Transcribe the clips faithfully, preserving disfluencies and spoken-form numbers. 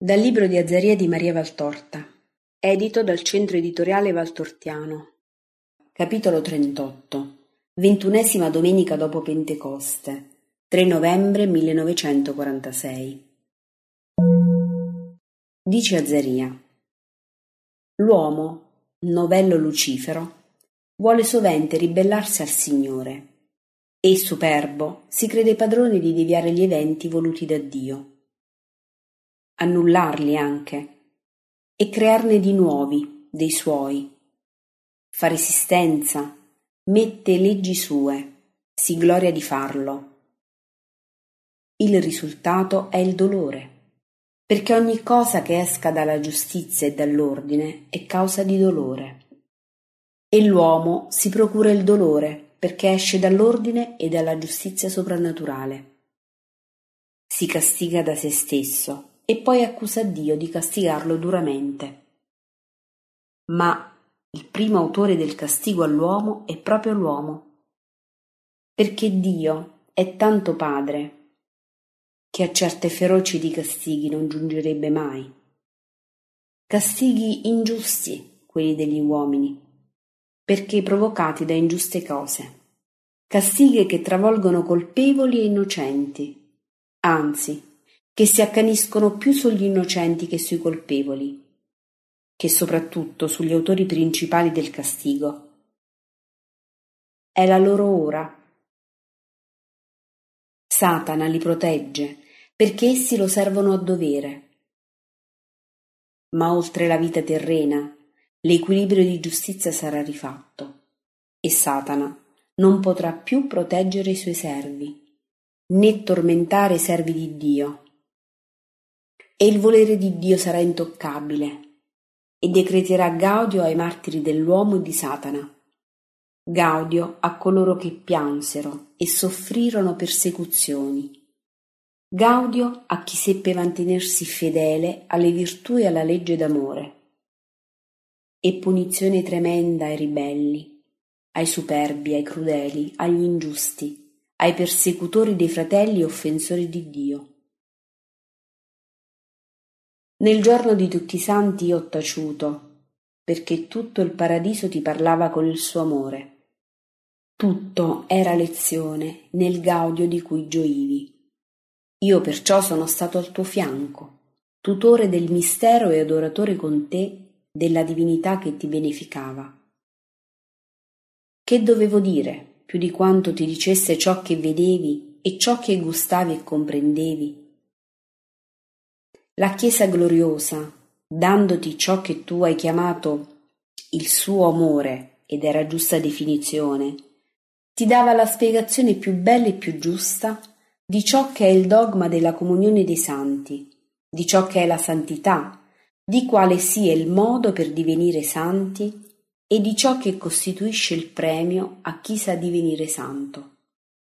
Dal libro di Azaria di Maria Valtorta, edito dal Centro Editoriale Valtortiano. Capitolo trentotto. Ventunesima domenica dopo Pentecoste, tre novembre millenovecentoquarantasei. Dice Azaria: l'uomo, novello Lucifero, vuole sovente ribellarsi al Signore e, superbo, si crede padrone di deviare gli eventi voluti da Dio, annullarli anche, e crearne di nuovi, dei suoi. Fa resistenza, mette leggi sue, si gloria di farlo. Il risultato è il dolore, perché ogni cosa che esca dalla giustizia e dall'ordine è causa di dolore. E l'uomo si procura il dolore perché esce dall'ordine e dalla giustizia soprannaturale. Si castiga da se stesso e poi accusa Dio di castigarlo duramente. Ma il primo autore del castigo all'uomo è proprio l'uomo, perché Dio è tanto padre che a certe feroci di castighi non giungerebbe mai. Castighi ingiusti quelli degli uomini, perché provocati da ingiuste cose, castighi che travolgono colpevoli e innocenti, anzi, che si accaniscono più sugli innocenti che sui colpevoli, che soprattutto sugli autori principali del castigo. È la loro ora. Satana li protegge perché essi lo servono a dovere. Ma oltre la vita terrena, l'equilibrio di giustizia sarà rifatto e Satana non potrà più proteggere i suoi servi, né tormentare i servi di Dio. E il volere di Dio sarà intoccabile e decreterà gaudio ai martiri dell'uomo e di Satana, gaudio a coloro che piansero e soffrirono persecuzioni, gaudio a chi seppe mantenersi fedele alle virtù e alla legge d'amore, e punizione tremenda ai ribelli, ai superbi, ai crudeli, agli ingiusti, ai persecutori dei fratelli e offensori di Dio. Nel giorno di tutti i santi io ho taciuto, perché tutto il paradiso ti parlava con il suo amore. Tutto era lezione nel gaudio di cui gioivi. Io perciò sono stato al tuo fianco, tutore del mistero e adoratore con te della divinità che ti beneficava. Che dovevo dire più di quanto ti dicesse ciò che vedevi e ciò che gustavi e comprendevi? La Chiesa gloriosa, dandoti ciò che tu hai chiamato il suo amore, ed era giusta definizione, ti dava la spiegazione più bella e più giusta di ciò che è il dogma della comunione dei santi, di ciò che è la santità, di quale sia il modo per divenire santi e di ciò che costituisce il premio a chi sa divenire santo.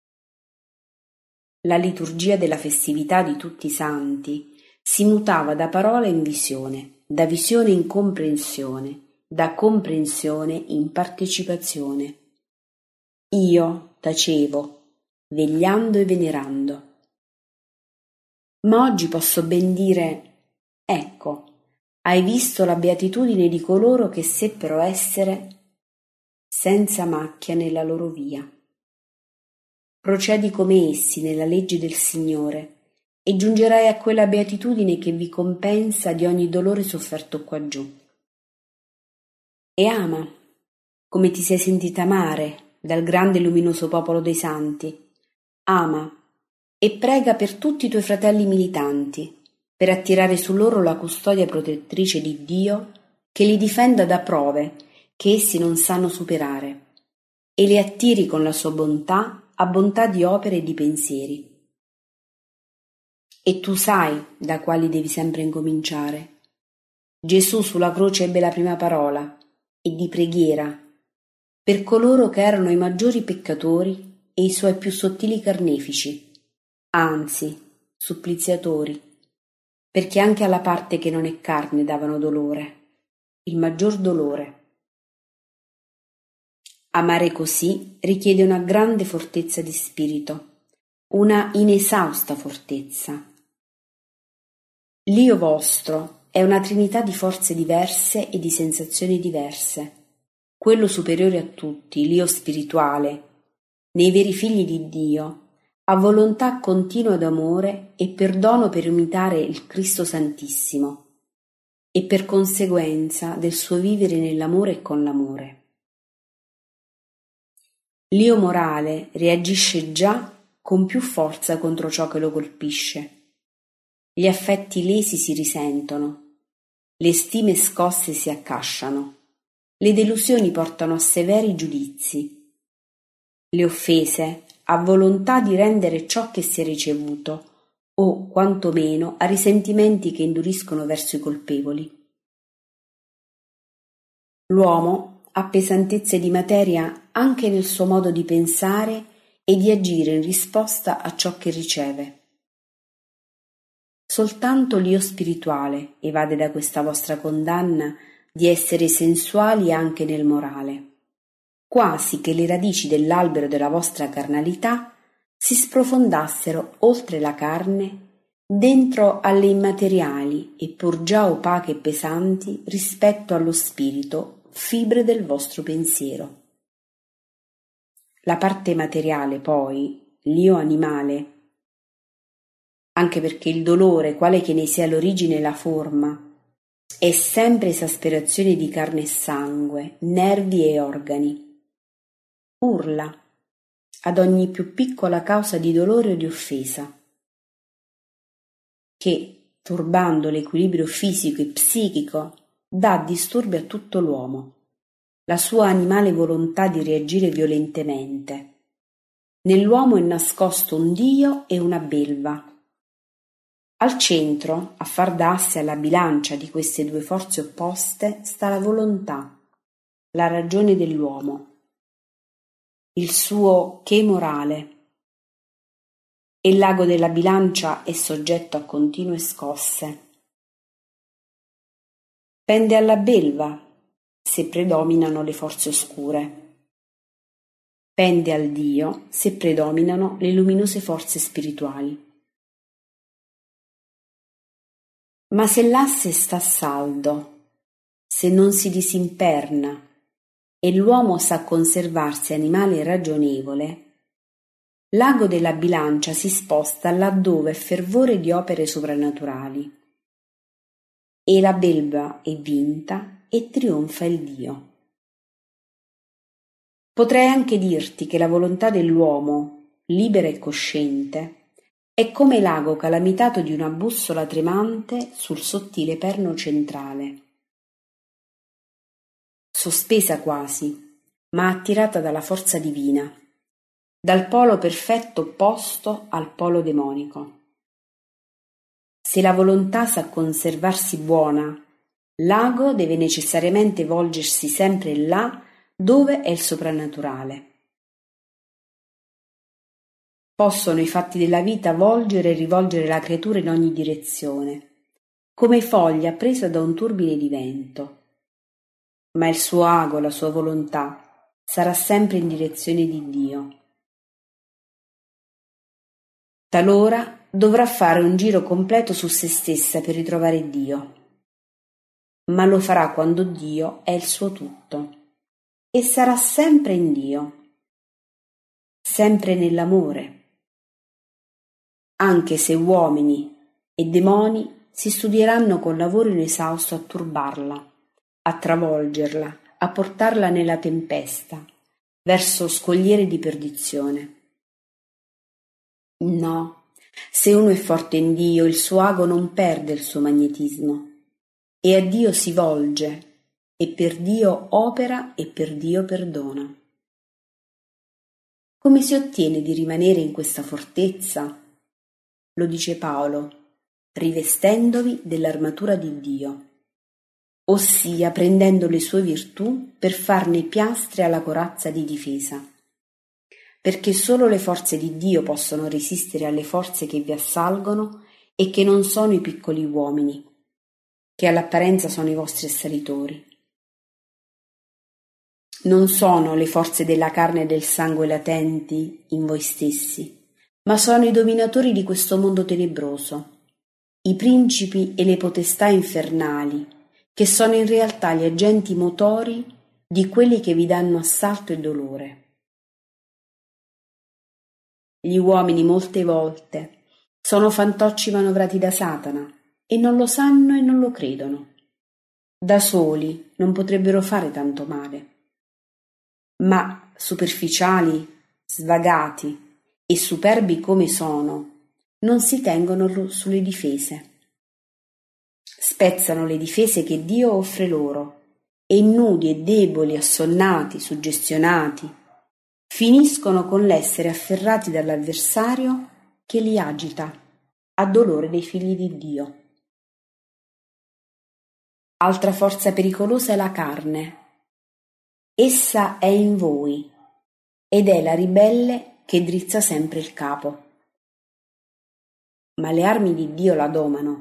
La liturgia della festività di tutti i santi si mutava da parola in visione, da visione in comprensione, da comprensione in partecipazione. Io tacevo, vegliando e venerando. Ma oggi posso ben dire: ecco, hai visto la beatitudine di coloro che seppero essere senza macchia nella loro via. Procedi come essi nella legge del Signore e giungerai a quella beatitudine che vi compensa di ogni dolore sofferto qua giù. E ama, come ti sei sentita amare dal grande e luminoso popolo dei santi. Ama e prega per tutti i tuoi fratelli militanti, per attirare su loro la custodia protettrice di Dio che li difenda da prove che essi non sanno superare e li attiri con la sua bontà a bontà di opere e di pensieri. E tu sai da quali devi sempre incominciare. Gesù sulla croce ebbe la prima parola e di preghiera per coloro che erano i maggiori peccatori e i suoi più sottili carnefici, anzi, suppliziatori, perché anche alla parte che non è carne davano dolore, il maggior dolore. Amare così richiede una grande fortezza di spirito, una inesausta fortezza. L'Io vostro è una trinità di forze diverse e di sensazioni diverse. Quello superiore a tutti, l'Io spirituale, nei veri figli di Dio, ha volontà continua d'amore e perdono per imitare il Cristo Santissimo e per conseguenza del suo vivere nell'amore e con l'amore. L'Io morale reagisce già con più forza contro ciò che lo colpisce. Gli affetti lesi si risentono, le stime scosse si accasciano, le delusioni portano a severi giudizi. Le offese ha volontà di rendere ciò che si è ricevuto, o quantomeno a risentimenti che induriscono verso i colpevoli. L'uomo ha pesantezze di materia anche nel suo modo di pensare e di agire in risposta a ciò che riceve. Soltanto l'Io spirituale evade da questa vostra condanna di essere sensuali anche nel morale, quasi che le radici dell'albero della vostra carnalità si sprofondassero oltre la carne, dentro alle immateriali e pur già opache e pesanti rispetto allo spirito, fibre del vostro pensiero. La parte materiale, poi, l'Io animale, anche perché il dolore, quale che ne sia l'origine e la forma, è sempre esasperazione di carne e sangue, nervi e organi. Urla ad ogni più piccola causa di dolore o di offesa, che, turbando l'equilibrio fisico e psichico, dà disturbi a tutto l'uomo, la sua animale volontà di reagire violentemente. Nell'uomo è nascosto un Dio e una belva. Al centro, a far da asse alla bilancia di queste due forze opposte, sta la volontà, la ragione dell'uomo, il suo che morale. E il lago della bilancia è soggetto a continue scosse. Pende alla belva se predominano le forze oscure. Pende al Dio se predominano le luminose forze spirituali. Ma se l'asse sta saldo, se non si disimperna e l'uomo sa conservarsi animale ragionevole, l'ago della bilancia si sposta laddove è fervore di opere soprannaturali e la belva è vinta e trionfa il Dio. Potrei anche dirti che la volontà dell'uomo, libera e cosciente, è come l'ago calamitato di una bussola tremante sul sottile perno centrale, sospesa quasi, ma attirata dalla forza divina, dal polo perfetto opposto al polo demonico. Se la volontà sa conservarsi buona, l'ago deve necessariamente volgersi sempre là dove è il soprannaturale. Possono i fatti della vita volgere e rivolgere la creatura in ogni direzione, come foglia presa da un turbine di vento. Ma il suo ago, la sua volontà, sarà sempre in direzione di Dio. Talora dovrà fare un giro completo su se stessa per ritrovare Dio, ma lo farà quando Dio è il suo tutto, e sarà sempre in Dio, sempre nell'amore, anche se uomini e demoni si studieranno con lavoro inesausto a turbarla, a travolgerla, a portarla nella tempesta, verso scogliere di perdizione. No, se uno è forte in Dio, il suo ago non perde il suo magnetismo, e a Dio si volge, e per Dio opera e per Dio perdona. Come si ottiene di rimanere in questa fortezza? Lo dice Paolo, rivestendovi dell'armatura di Dio, ossia prendendo le sue virtù per farne piastre alla corazza di difesa, perché solo le forze di Dio possono resistere alle forze che vi assalgono e che non sono i piccoli uomini, che all'apparenza sono i vostri assalitori. Non sono le forze della carne e del sangue latenti in voi stessi, ma sono i dominatori di questo mondo tenebroso, i principi e le potestà infernali, che sono in realtà gli agenti motori di quelli che vi danno assalto e dolore. Gli uomini molte volte sono fantocci manovrati da Satana e non lo sanno e non lo credono. Da soli non potrebbero fare tanto male, ma superficiali, svagati e superbi come sono, non si tengono sulle difese. Spezzano le difese che Dio offre loro e nudi e deboli, assonnati, suggestionati, finiscono con l'essere afferrati dall'avversario che li agita a dolore dei figli di Dio. Altra forza pericolosa è la carne. Essa è in voi ed è la ribelle che drizza sempre il capo. Ma le armi di Dio la domano.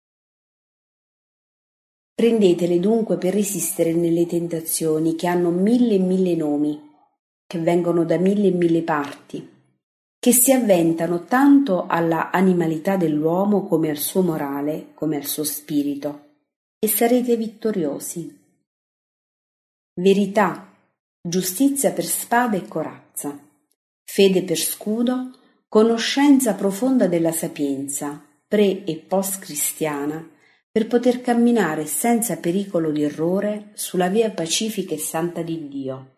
Prendetele dunque per resistere nelle tentazioni che hanno mille e mille nomi, che vengono da mille e mille parti, che si avventano tanto alla animalità dell'uomo come al suo morale, come al suo spirito, e sarete vittoriosi. Verità, giustizia per spada e corazza, fede per scudo, conoscenza profonda della sapienza, pre- e post-cristiana, per poter camminare senza pericolo di errore sulla via pacifica e santa di Dio.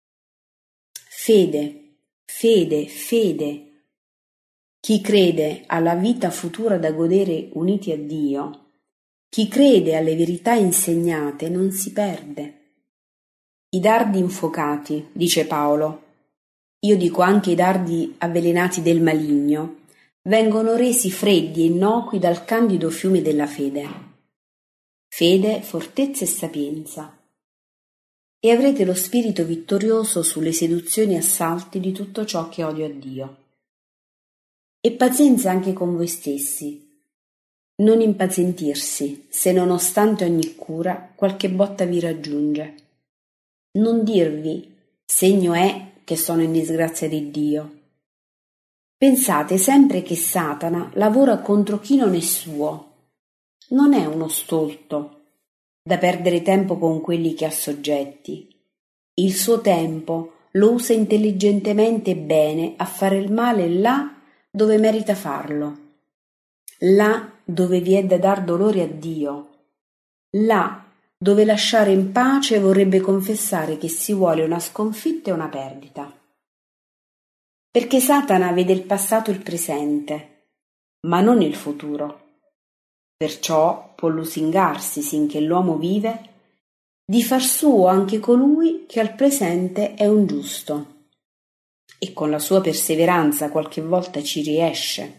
Fede, fede, fede. Chi crede alla vita futura da godere uniti a Dio, chi crede alle verità insegnate non si perde. I dardi infuocati, dice Paolo, io dico anche i dardi avvelenati del maligno, vengono resi freddi e innocui dal candido fiume della fede. Fede, fortezza e sapienza. E avrete lo spirito vittorioso sulle seduzioni e assalti di tutto ciò che odio a Dio. E pazienza anche con voi stessi. Non impazientirsi se nonostante ogni cura qualche botta vi raggiunge. Non dirvi segno è che sono in disgrazia di Dio. Pensate sempre che Satana lavora contro chi non è suo. Non è uno stolto da perdere tempo con quelli che ha soggetti. Il suo tempo lo usa intelligentemente e bene a fare il male là dove merita farlo, là dove vi è da dar dolore a Dio, là dove lasciare in pace vorrebbe confessare che si vuole una sconfitta e una perdita. Perché Satana vede il passato e il presente, ma non il futuro. Perciò può lusingarsi sinché l'uomo vive di far suo anche colui che al presente è un giusto, e con la sua perseveranza qualche volta ci riesce.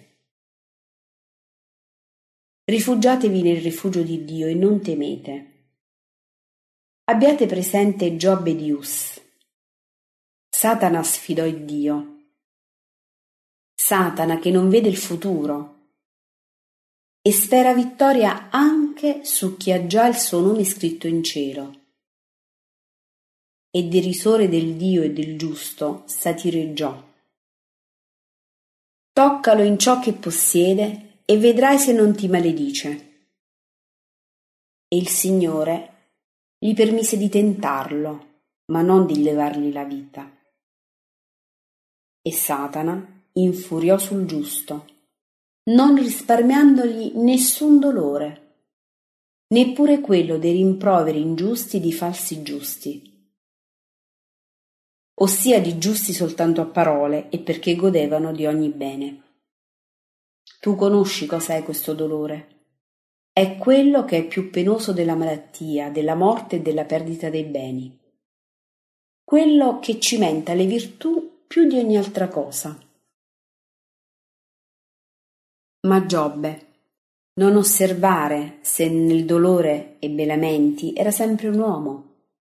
Rifugiatevi nel rifugio di Dio e non temete. Abbiate presente Giobbe di Us. Satana sfidò il Dio. Satana che non vede il futuro e spera vittoria anche su chi ha già il suo nome scritto in cielo. E derisore del Dio e del giusto satireggiò. Toccalo in ciò che possiede e vedrai se non ti maledice. E il Signore gli permise di tentarlo, ma non di levargli la vita. E Satana infuriò sul giusto, non risparmiandogli nessun dolore, neppure quello dei rimproveri ingiusti di falsi giusti, ossia di giusti soltanto a parole e perché godevano di ogni bene. Tu conosci cos'è questo dolore? È quello che è più penoso della malattia, della morte e della perdita dei beni. Quello che cimenta le virtù più di ogni altra cosa. Ma Giobbe, non osservare se nel dolore ebbe lamenti, era sempre un uomo,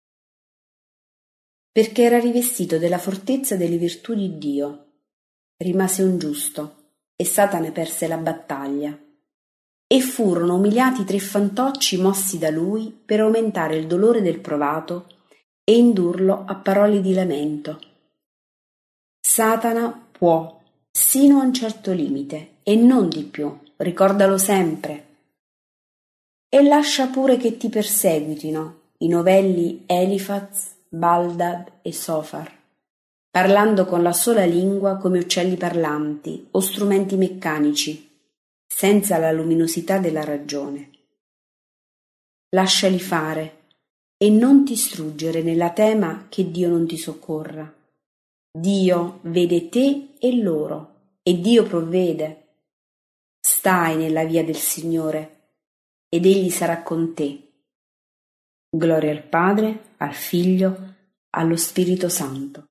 perché era rivestito della fortezza delle virtù di Dio. Rimase un giusto e Satana perse la battaglia. E furono umiliati tre fantocci mossi da lui per aumentare il dolore del provato e indurlo a parole di lamento. Satana può, sino a un certo limite, e non di più, ricordalo sempre. E lascia pure che ti perseguitino i novelli Elifaz, Baldad e Sofar, parlando con la sola lingua come uccelli parlanti o strumenti meccanici, senza la luminosità della ragione. Lasciali fare e non ti struggere nella tema che Dio non ti soccorra. Dio vede te e loro, e Dio provvede. Stai nella via del Signore, ed Egli sarà con te. Gloria al Padre, al Figlio, allo Spirito Santo.